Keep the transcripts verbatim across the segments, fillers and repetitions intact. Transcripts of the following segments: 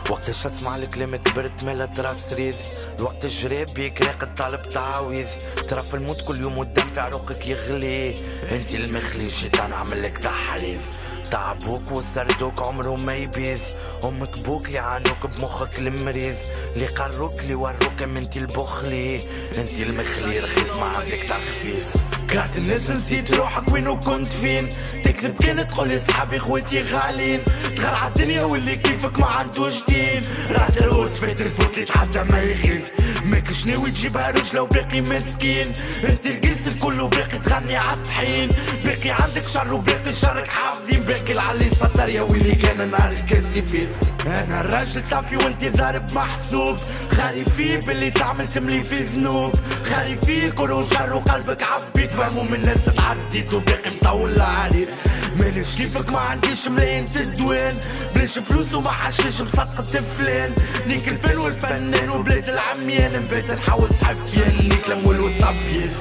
وقتاش اسمع الكلام كبرت مالت راس ريدي، الوقت جري بيك راقد طالب تعاويذ، ترى في الموت كل يوم والدم في عروقك يغلي، انت المخلي الشيطان عملك تحريف، تعبوك وسردوك عمرهم ما يبيذ، امك بوك اللي عانوك بمخك المريض، اللي قروك اللي وروك انت البخلي، انت المخلي رخيص ما عندك تخفيض، كرهت الناس نسيت روحك وين وكنت فين، تكذب كانت تقولي صحابي خواتي غالين، تغرع الدنيا واللي كيفك ما عندوش دين، راه دروت فات الفوت اللي تعدى ما يغيظ، ماكش ناوي تجيبها رجلة وباقي مسكين، انت القيس الكل وباقي تغني عالطحين، باقي عندك شر وباقي شرك حافظين، باقي العلي سطر يا ويلي كان نهار الكاسي فيه، انا الراجل طافي وانت ضارب محسوب، خاري فيه باللي تعمل تملي في ذنوب، خاري فيه كل شر وقلبك عبيت، مهموم الناس تعديت وباقي مطول العريف، ماليش كيفك ما عنديش ملايين تدوان، بلاش فلوس وما حشيش بصدقة فلان، نيك الفن والفنان وبلاد العميان، نبات نحوس حفيان نيك المول والطبيان.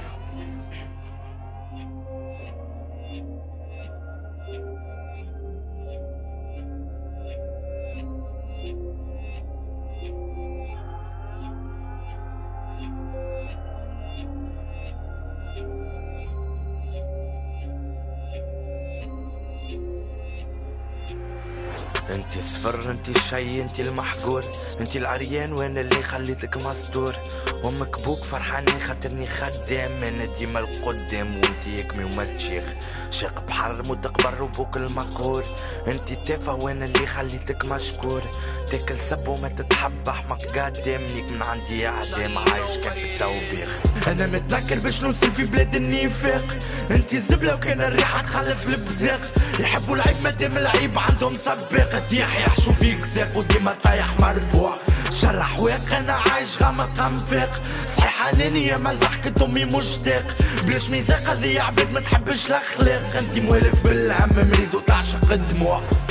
انتي الصفر انتي الشي انتي المحقور، انتي العريان وانا اللي خليتك مستور، امك بوك فرحانين خاطرني خدام، انا ديما القدام وانتي يكمي وما تشيخ، شاق بحر مد قبر وبوك المقهور، انتي تافه وانا اللي خليتك مشكور، تاكل سب وما تتحب احمق قدامنيك من عندي اعدام عايش كان في التوبيخ، انا متنكر باش نوصل في بلاد النفاق، انتي الزبله وكان الريحه تخلف البزاق، يحبوا العيب مادام العيب عندهم سباق، تيح يحشو فيك ساق وديما طايح مرفوع، شرح واق انا عايش غامق انفاق، صحيح انانية مال ضحكة امي مشتاق، بلاش ميثاق هذي عباد ما تحبش الاخلاق، انتي موالف بالهم مريض وتعشق الدموع.